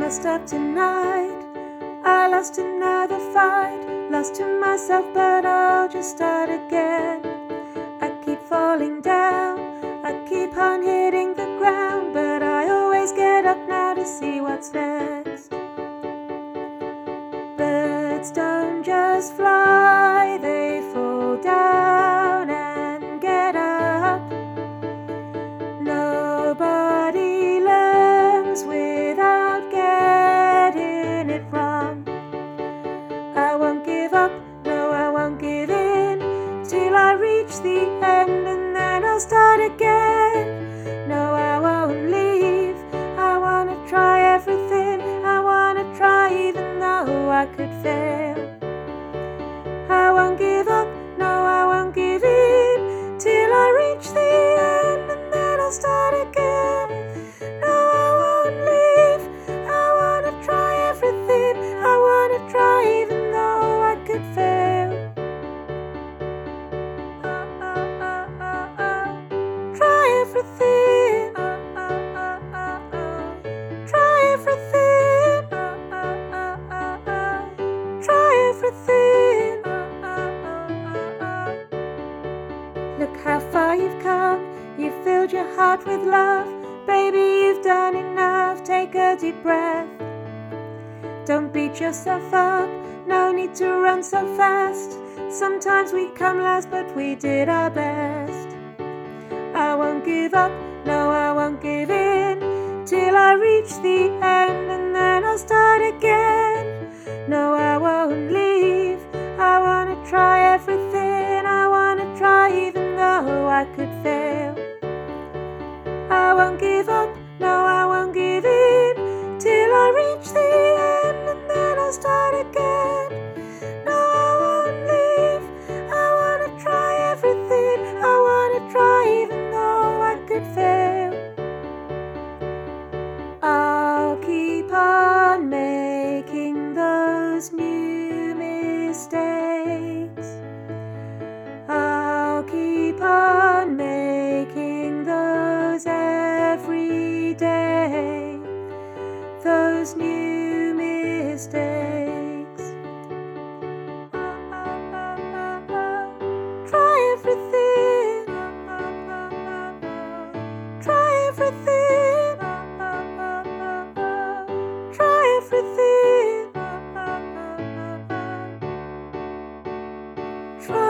messed up tonight. I lost another fight, lost to myself, but I'll just start again. I keep falling down, I keep on hitting the ground, but I always get up now to see what's next. Birds don't just fly, they fall down and get up. Nobody learns without getting it wrong. I won't give up, no, I won't give in, till I reach the end, and then I'll start again. No, I won't leave, I wanna try everything, I wanna try even though I could fail. I won't give up, no, I won't give in, till I reach the end, and then I'll start again. No, I won't leave, I wanna try everything, I wanna try even though I could fail. Try everything, try everything, try everything. Look how far you've come, you've filled your heart with love. Baby, you've done enough, take a deep breath. Don't beat yourself up, no need to run so fast. Sometimes we come last, but we did our best. I won't give up, no, I won't give in, till I reach the end, and then I'll start again. No, I won't leave, I wanna try everything, I wanna try even though I could fail. I won't give up, no, I won't give in, till I reach the end, and then I'll start again. No, I won't leave, I wanna try everything, I wanna try even though I could fail. I'll keep on making those new mistakes. I'll keep on making those every day, those new mistakes. Try everything, try everything, try everything, try